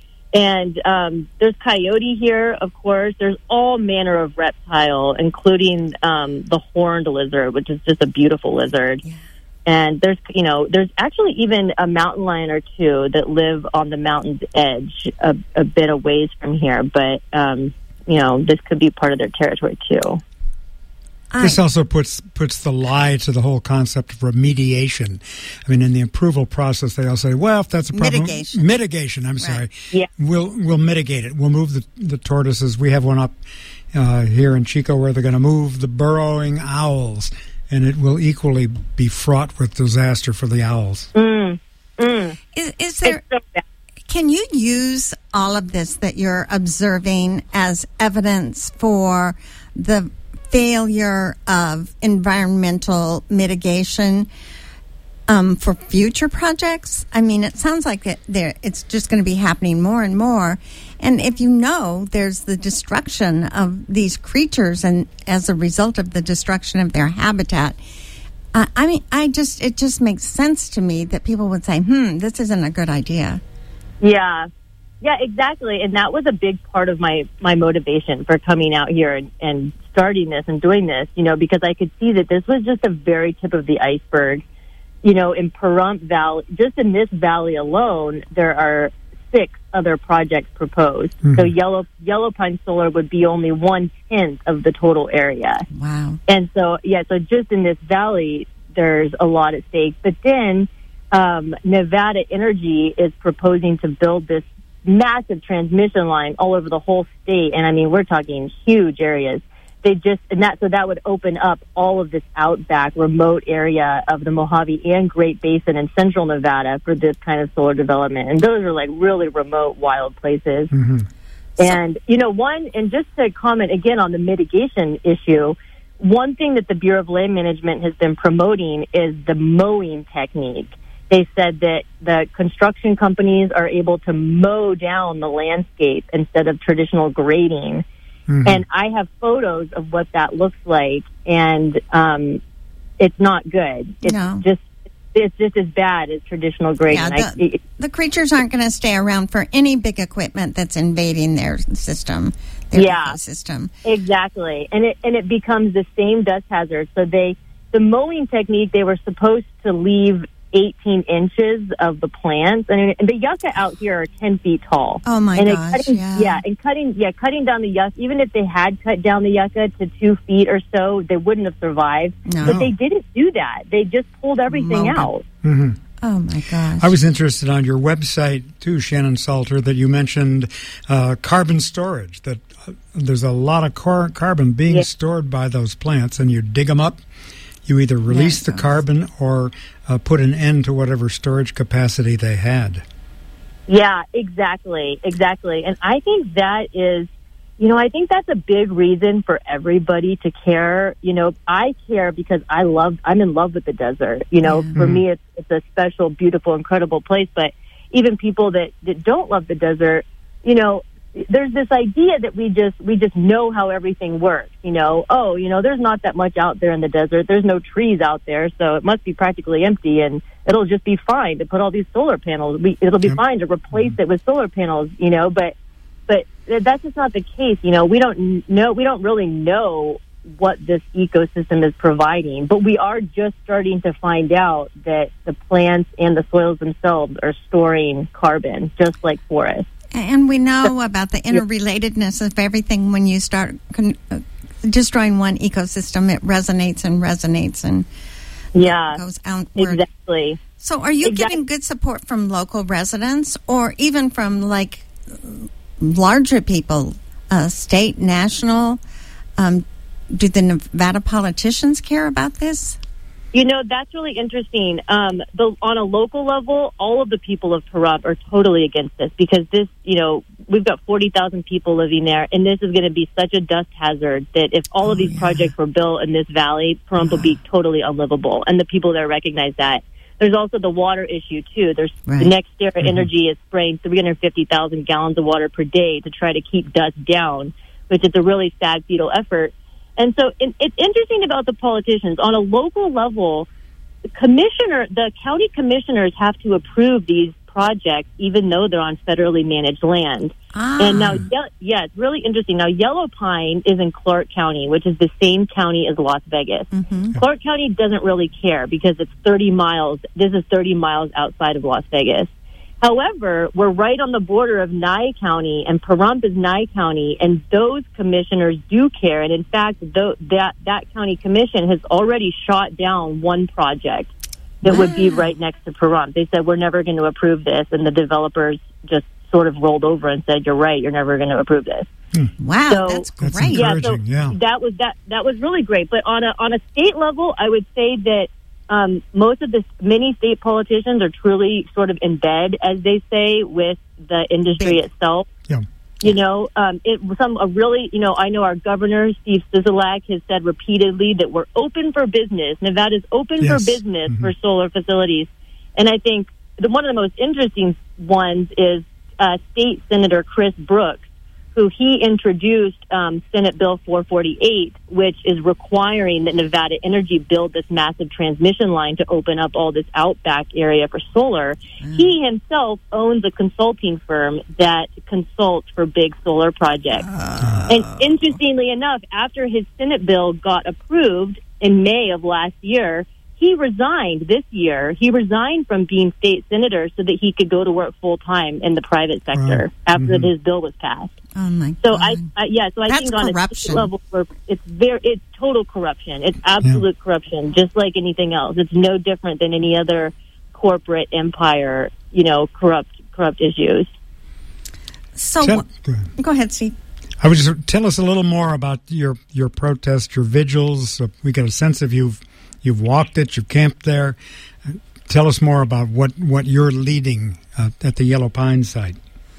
And um, there's coyote here, of course. There's all manner of reptile, including um, the horned lizard, which is just a beautiful lizard. Yeah. And there's, you know, there's actually even a mountain lion or two that live on the mountain's edge, a, a bit a ways from here. But, um, you know, this could be part of their territory too. This also puts puts the lie to the whole concept of remediation. I mean, in the approval process, they all say, "Well, if that's a problem, Mitigation. mitigation." I'm sorry. Yeah. We'll we'll mitigate it. We'll move the the tortoises. We have one up uh, here in Chico where they're going to move the burrowing owls, and it will equally be fraught with disaster for the owls. Mm, mm. Is, is there? It's so bad. Can you use all of this that you're observing as evidence for the failure of environmental mitigation um, for future projects? I mean, it sounds like it, there it's just going to be happening more and more. And if you know there's the destruction of these creatures, and as a result of the destruction of their habitat, uh, I mean, I just it just makes sense to me that people would say, "Hmm, this isn't a good idea." Yeah. Yeah, exactly. And that was a big part of my, my motivation for coming out here and, and starting this and doing this, you know, because I could see that this was just a very tip of the iceberg. You know, in Pahrump Valley, just in this valley alone, there are six other projects proposed. Mm-hmm. So Yellow, Yellow Pine Solar would be only one-tenth of the total area. Wow. And so, yeah, so just in this valley, there's a lot at stake. But then um, Nevada Energy is proposing to build this massive transmission line all over the whole state. And I mean, we're talking huge areas. They just, and that, so that would open up all of this outback remote area of the Mojave and Great Basin in central Nevada for this kind of solar development. And those are like really remote, wild places. Mm-hmm. And, you know, one, and just to comment again on the mitigation issue, one thing that the Bureau of Land Management has been promoting is the mowing technique. They said that the construction companies are able to mow down the landscape instead of traditional grading. Mm-hmm. And I have photos of what that looks like, and um, it's not good. It's no. just it's just as bad as traditional grading. Yeah, the, I, it, the creatures aren't going to stay around for any big equipment that's invading their system, their yeah, ecosystem. Exactly. And it and it becomes the same dust hazard. So they the mowing technique, they were supposed to leave eighteen inches of the plants. I mean, and the yucca out here are ten feet tall. Oh my and gosh! Cutting, yeah. yeah, and cutting, yeah, cutting down the yucca. Even if they had cut down the yucca to two feet or so, they wouldn't have survived. No. But they didn't do that. They just pulled everything Mowed it. out. Mm-hmm. Oh my gosh! I was interested on your website too, Shannon Salter, that you mentioned uh, carbon storage. That uh, there's a lot of car- carbon being Yeah. stored by those plants, and you dig them up. You either release Yes, the those. carbon or uh, put an end to whatever storage capacity they had. Yeah, exactly, exactly. And I think that is, you know, I think that's a big reason for everybody to care. You know, I care because I love, I'm in love with the desert. You know, Yeah. for me, it's it's a special, beautiful, incredible place. But even people that, that don't love the desert, you know, there's this idea that we just we just know how everything works. You know, oh, you know, there's not that much out there in the desert. There's no trees out there, so it must be practically empty, and it'll just be fine to put all these solar panels. We, it'll be Yep. fine to replace it with solar panels. You know, but but that's just not the case. You know, we don't know. We don't really know what this ecosystem is providing, but we are just starting to find out that the plants and the soils themselves are storing carbon, just like forests. And we know about the interrelatedness of everything. When you start con- uh, destroying one ecosystem, it resonates and resonates and Yeah, goes outward. exactly. So are you Exact- getting good support from local residents or even from, like, larger people, uh, state, national? Um, do the Nevada politicians care about this? You know, that's really interesting. Um, the, on a local level, all of the people of Pahrump are totally against this because this, you know, we've got forty thousand people living there, and this is going to be such a dust hazard that if all Oh, of these yeah. projects were built in this valley, Pahrump will be totally unlivable, and the people there recognize that. There's also the water issue, too. There's Right. the NextEra Energy is spraying three hundred fifty thousand gallons of water per day to try to keep dust down, which is a really sad, futile effort. And so it, it's interesting about the politicians. On a local level, the commissioner, the county commissioners have to approve these projects, even though they're on federally managed land. Ah. And now, Ye- yeah, it's really interesting. Now, Yellow Pine is in Clark County, which is the same county as Las Vegas. Mm-hmm. Clark County doesn't really care because it's thirty miles. This is thirty miles outside of Las Vegas. However, we're right on the border of Nye County, and Pahrump is Nye County, and those commissioners do care. And in fact, th- that that county commission has already shot down one project that Wow. would be right next to Pahrump. They said, we're never going to approve this, and the developers just sort of rolled over and said, you're right, you're never going to approve this. Wow, So- that's That's great. encouraging. Yeah, so yeah. that was that. That was really great. But on a on a state level, I would say that um, most of the many state politicians are truly sort of in bed, as they say, with the industry Big. itself. Yeah. You know, um, it some a really, you know, I know our governor Steve Sisolak has said repeatedly that we're open for business. Nevada's open Yes. for business Mhm. for solar facilities, and I think the, one of the most interesting ones is uh, State Senator Chris Brooks, who he introduced um, Senate Bill four forty-eight, which is requiring that Nevada Energy build this massive transmission line to open up all this outback area for solar. Mm. He himself owns a consulting firm that consults for big solar projects. Uh. And interestingly enough, after his Senate bill got approved in May of last year, he resigned this year. He resigned from being state senator so that he could go to work full time in the private sector Wow. after Mhm. his bill was passed. Oh, my So God. I, I yeah, so I That's think on a corruption. state level, we're- it's very, it's total corruption. It's absolute corruption, just like anything else. It's no different than any other corporate empire, you know, corrupt, corrupt issues. So, Tell- wh- go ahead. go ahead, Steve. I would just tell us a little more about your your protest, your vigils. Uh, we get a sense of you've you've walked it, you've camped there. Uh, tell us more about what, what you're leading uh, at the Yellow Pine site.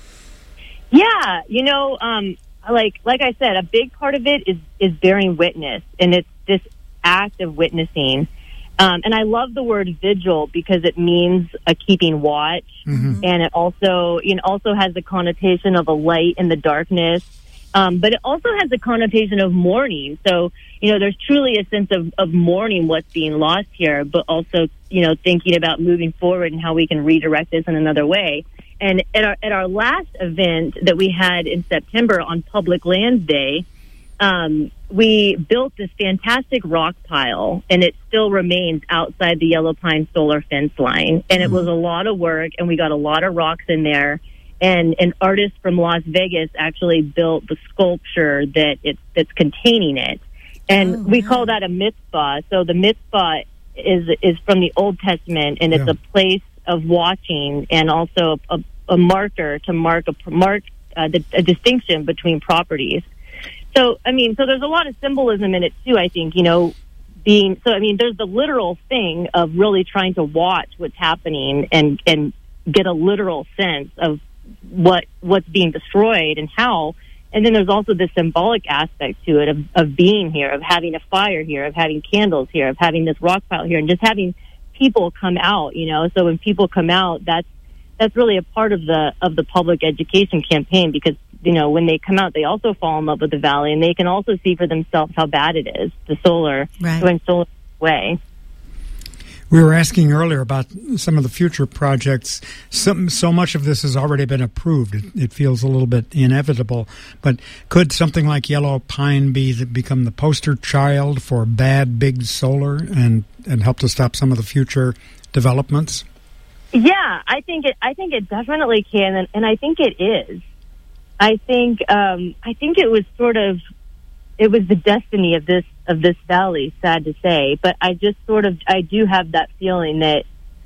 Yeah, you know, um, like like I said, a big part of it is is bearing witness, and it's this act of witnessing. Um, and I love the word vigil because it means a keeping watch, Mhm. and it also you know also has the connotation of a light in the darkness. Um, but it also has the connotation of mourning. So, you know, there's truly a sense of, of mourning what's being lost here, but also, you know, thinking about moving forward and how we can redirect this in another way. And at our, at our last event that we had in September on Public Lands Day, um, we built this fantastic rock pile, and it still remains outside the Yellow Pine solar fence line. And it was a lot of work, and we got a lot of rocks in there. And an artist from Las Vegas actually built the sculpture that it's that's containing it. And oh, we wow. call that a mitzvah. So the mitzvah is is from the Old Testament, and it's Yeah. a place of watching and also a, a marker to mark a mark uh, the, a distinction between properties. So, I mean, so there's a lot of symbolism in it, too, I think, you know, being, so, I mean, there's the literal thing of really trying to watch what's happening and, and get a literal sense of what, what's being destroyed and how. And then there's also the symbolic aspect to it of, of being here, of having a fire here, of having candles here, of having this rock pile here, and just having people come out, you know. So when people come out, that's, that's really a part of the, of the public education campaign, because you know, when they come out, they also fall in love with the valley, and they can also see for themselves how bad it is, the solar, Right. going solar away. We were asking earlier about some of the future projects. Some, so much of this has already been approved. It, it feels a little bit inevitable. But could something like Yellow Pine be the, become the poster child for bad big solar and, and help to stop some of the future developments? Yeah, I think it. I think it definitely can, and, and I think it is. I think um, I think it was sort of it was the destiny of this of this valley. Sad to say, but I just sort of I do have that feeling that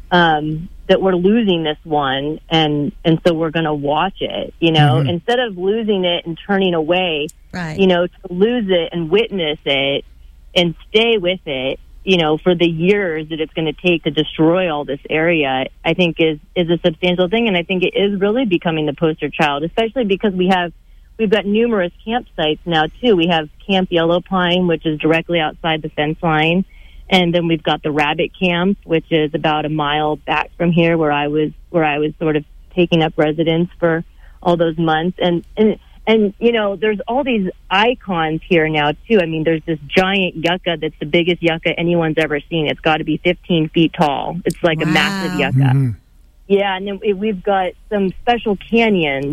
um, that we're losing this one, and and so we're going to watch it. You know, Mm-hmm. instead of losing it and turning away, Right. you know, to lose it and witness it and stay with it. You know, for the years that it's going to take to destroy all this area, I think is is a substantial thing, and I think it is really becoming the poster child, especially because we have we've got numerous campsites now too. We have Camp Yellow Pine, which is directly outside the fence line, and then we've got the Rabbit Camp, which is about a mile back from here, where I was where I was sort of taking up residence for all those months, and and. And, you know, there's all these icons here now, too. I mean, there's this giant yucca that's the biggest yucca anyone's ever seen. It's got to be fifteen feet tall. It's like Wow. a massive yucca. Mm-hmm. Yeah, and then we- we've got some special canyons,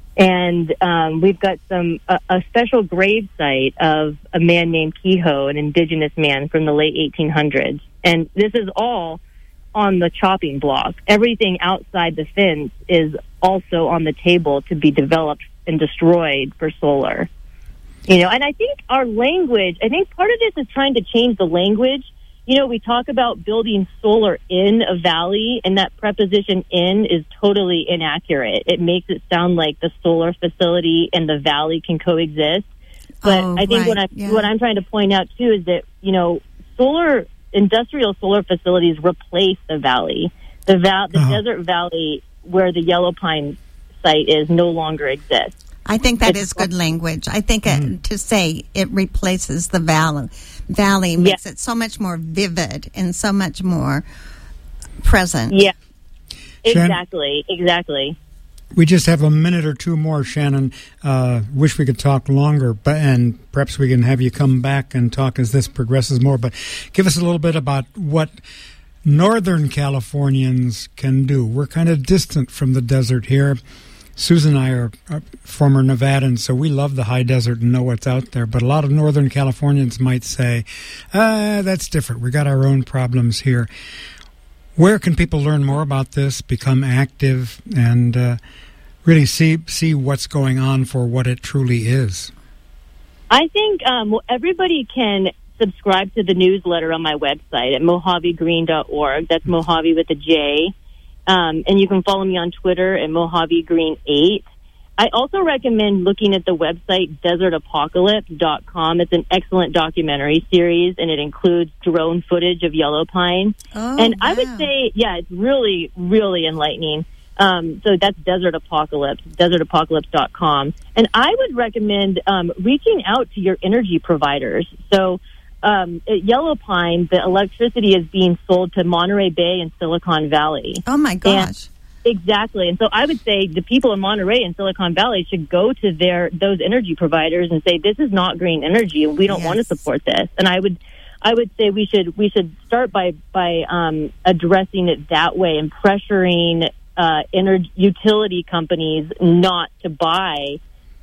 and um, we've got some a, a special grave site of a man named Kehoe, an indigenous man from the late eighteen hundreds. And this is all on the chopping block. Everything outside the fence is also on the table to be developed and destroyed for solar. You know, and I think our language, I think part of this is trying to change the language. You know, we talk about building solar in a valley, and that preposition in is totally inaccurate. It makes it sound like the solar facility and the valley can coexist. But Oh, I think right, what I'm yeah. what I'm trying to point out too is that, you know, solar industrial solar facilities replace the valley. The val- the Uh-huh. desert valley where the Yellow Pine site is no longer exists. I think that It's- is good language. I think it, to say it replaces the valley, valley makes Yeah. it so much more vivid and so much more present. Yeah. Shan- Exactly, exactly. We just have a minute or two more, Shannon. Uh, wish we could talk longer, but and perhaps we can have you come back and talk as this progresses more. But give us a little bit about what Northern Californians can do. We're kind of distant from the desert here. Susan and I are, are former Nevadans, so we love the high desert and know what's out there. But a lot of Northern Californians might say, ah, that's different. We got our own problems here. Where can people learn more about this, become active, and uh, really see see what's going on for what it truly is? I think um, well, everybody can subscribe to the newsletter on my website at mojave green dot org. That's Mojave with a J. Um, and you can follow me on Twitter at Mojave Green eight. I also recommend looking at the website desert apocalypse dot com. It's an excellent documentary series, and it includes drone footage of Yellow Pine. Oh, and I wow. would say, yeah, it's really, really enlightening. Um, so that's Desert Apocalypse, desert apocalypse dot com. And I would recommend um, reaching out to your energy providers. So um, at Yellow Pine, the electricity is being sold to Monterey Bay and Silicon Valley. Oh, my gosh. Exactly. And so I would say the people in Monterey and Silicon Valley should go to their those energy providers and say, this is not green energy, and we don't Yes. want to support this. And I would I would say we should we should start by by um, addressing it that way and pressuring uh, energy utility companies not to buy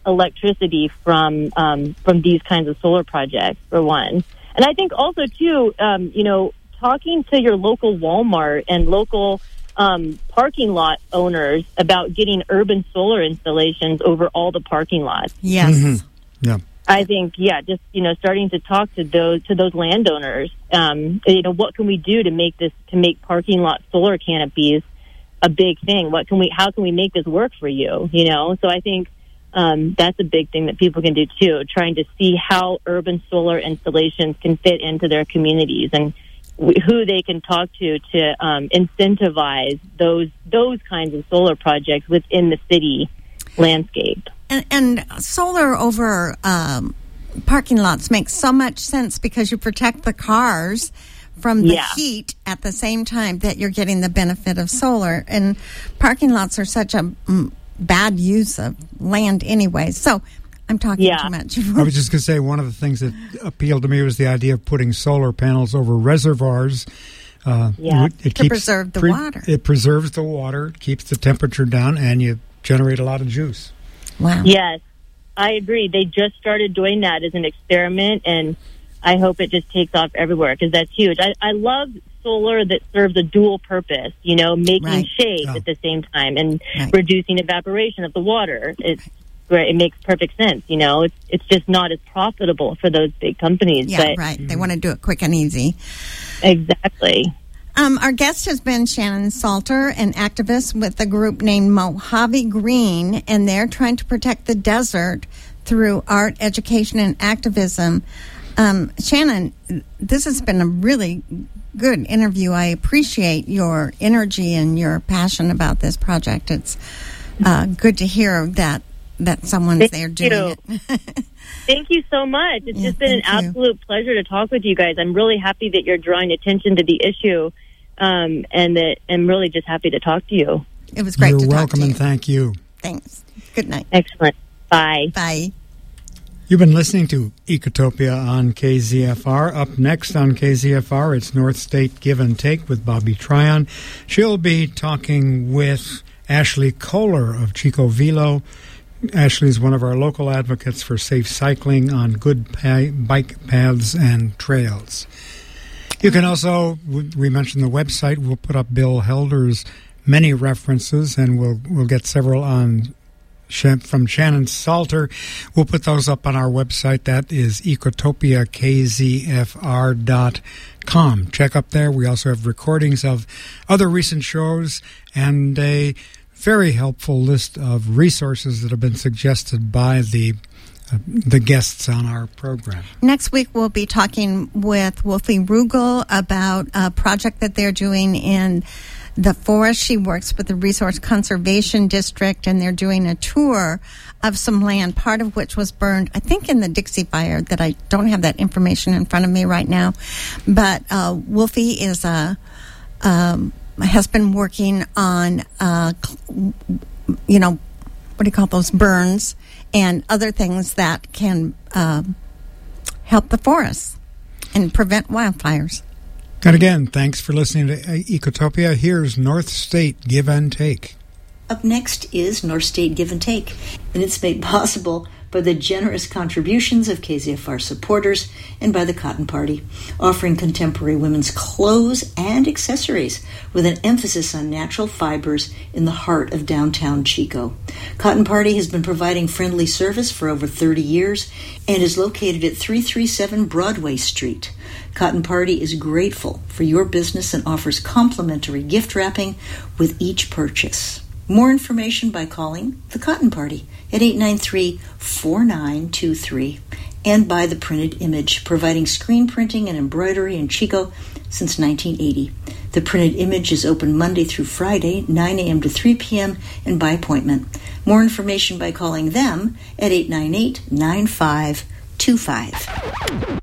electricity from um, from these kinds of solar projects, for one. And I think also, too, um, you know, talking to your local Walmart and local um, parking lot owners about getting urban solar installations over all the parking lots. Yes. Mm-hmm. Yeah. I think, yeah, just, you know, starting to talk to those to those landowners. Um, you know, what can we do to make this to make parking lot solar canopies a big thing? What can we? How can we make this work for you? You know, so I think um, that's a big thing that people can do too. Trying to see how urban solar installations can fit into their communities and w- who they can talk to to um, incentivize those those kinds of solar projects within the city landscape. And, and solar over um, parking lots makes so much sense because you protect the cars from the Yeah. heat at the same time that you're getting the benefit of solar. And parking lots are such a mm, bad use of land anyway. So I'm talking Yeah. too much. I was just going to say one of the things that appealed to me was the idea of putting solar panels over reservoirs. Uh, Yeah. it To preserve the water. It preserves the water, keeps the temperature down, and you generate a lot of juice. Wow. Yes, I agree. They just started doing that as an experiment, and I hope it just takes off everywhere because that's huge. I, I love solar that serves a dual purpose, you know, making Right. shade Yeah. at the same time and Right. reducing evaporation of the water. It's great. It makes perfect sense, you know. It's it's just not as profitable for those big companies. Yeah, but right. They want to do it quick and easy. Exactly. Um, our guest has been Shannon Salter, an activist with a group named Mojave Green, and they're trying to protect the desert through art, education, and activism. Um, Shannon, this has been a really good interview. I appreciate your energy and your passion about this project. It's uh, good to hear that that someone's Thank there doing you. it. Thank you so much. It's Yeah, just been an thank you. absolute pleasure to talk with you guys. I'm really happy that you're drawing attention to the issue, um, and that I'm really just happy to talk to you. It was great You're to talk welcome to you. and thank you. Thanks. Good night. Excellent. Bye. Bye. You've been listening to Ecotopia on K Z F R. Up next on K Z F R, it's North State Give and Take with Bobby Tryon. She'll be talking with Ashley Kohler of Chico Velo. Ashley is one of our local advocates for safe cycling on good pa- bike paths and trails. You can also, we mentioned the website, we'll put up Bill Helder's many references, and we'll we'll get several on from Shannon Salter. We'll put those up on our website. That is ecotopia k z f r dot com. Check up there. We also have recordings of other recent shows and a very helpful list of resources that have been suggested by the uh, the guests on our program. Next week, we'll be talking with Wolfie Rugel about a project that they're doing in the forest. She works with the Resource Conservation District, and they're doing a tour of some land, part of which was burned, I think, in the Dixie Fire. That I don't have that information in front of me right now. But uh, Wolfie is a... Um, has been working on, uh, you know, what do you call those, burns and other things that can um, help the forests and prevent wildfires. And again, thanks for listening to Ecotopia. Here's North State Give and Take. Up next is North State Give and Take, and it's made possible by the generous contributions of K Z F R supporters and by the Cotton Party, offering contemporary women's clothes and accessories with an emphasis on natural fibers in the heart of downtown Chico. Cotton Party has been providing friendly service for over thirty years and is located at three thirty-seven Broadway Street. Cotton Party is grateful for your business and offers complimentary gift wrapping with each purchase. More information by calling the Cotton Party at eight nine three, four nine two three and by The Printed Image, providing screen printing and embroidery in Chico since nineteen eighty. The Printed Image is open Monday through Friday, nine a.m. to three p.m. and by appointment. More information by calling them at eight nine eight, nine five two five.